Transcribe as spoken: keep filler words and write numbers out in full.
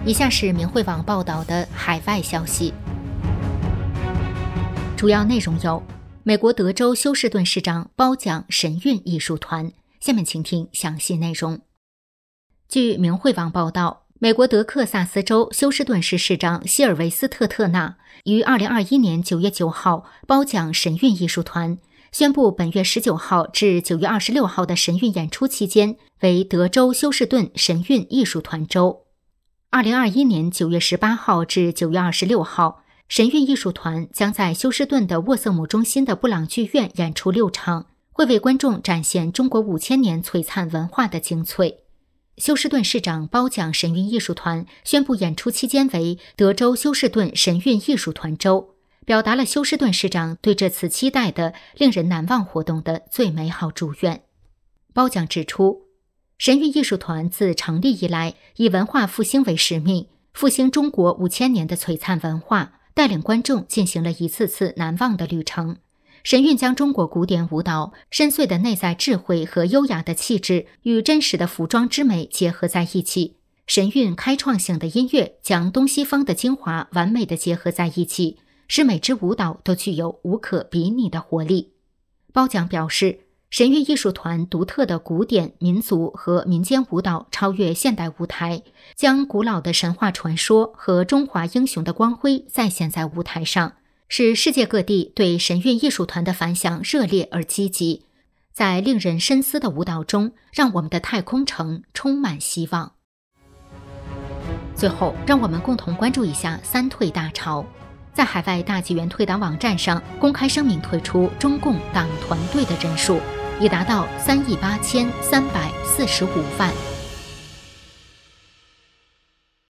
以下是明慧网报道的海外消息，主要内容有：美国德州休士顿市长褒奖神韵艺术团。下面请听详细内容。据明慧网报道，美国德克萨斯州休士顿市市长希尔维斯特特纳于二零二一年九月九号褒奖神韵艺术团，宣布本月十九号至九月二十六号的神韵演出期间为德州休士顿神韵艺术团周。二零二一年九月十八号至九月二十六号，神韵艺术团将在休士顿的沃瑟姆中心的布朗剧院演出六场，会为观众展现中国五千年璀璨文化的精粹。休士顿市长褒奖神韵艺术团，宣布演出期间为德州休士顿神韵艺术团周，表达了休士顿市长对这次期待的令人难忘活动的最美好祝愿。褒奖指出，神韵艺术团自成立以来，以文化复兴为使命，复兴中国五千年的璀璨文化，带领观众进行了一次次难忘的旅程。神韵将中国古典舞蹈深邃的内在智慧和优雅的气质与真实的服装之美结合在一起，神韵开创性的音乐将东西方的精华完美的结合在一起，使每支舞蹈都具有无可比拟的活力。褒奖表示，神韵艺术团独特的古典、民族和民间舞蹈超越现代舞台，将古老的神话传说和中华英雄的光辉再现在舞台上，使世界各地对神韵艺术团的反响热烈而积极，在令人深思的舞蹈中，让我们的太空城充满希望。最后，让我们共同关注一下三退大潮。在海外大纪元退党网站上公开声明，退出中共党团队的人数已达到三亿八千三百四十五万。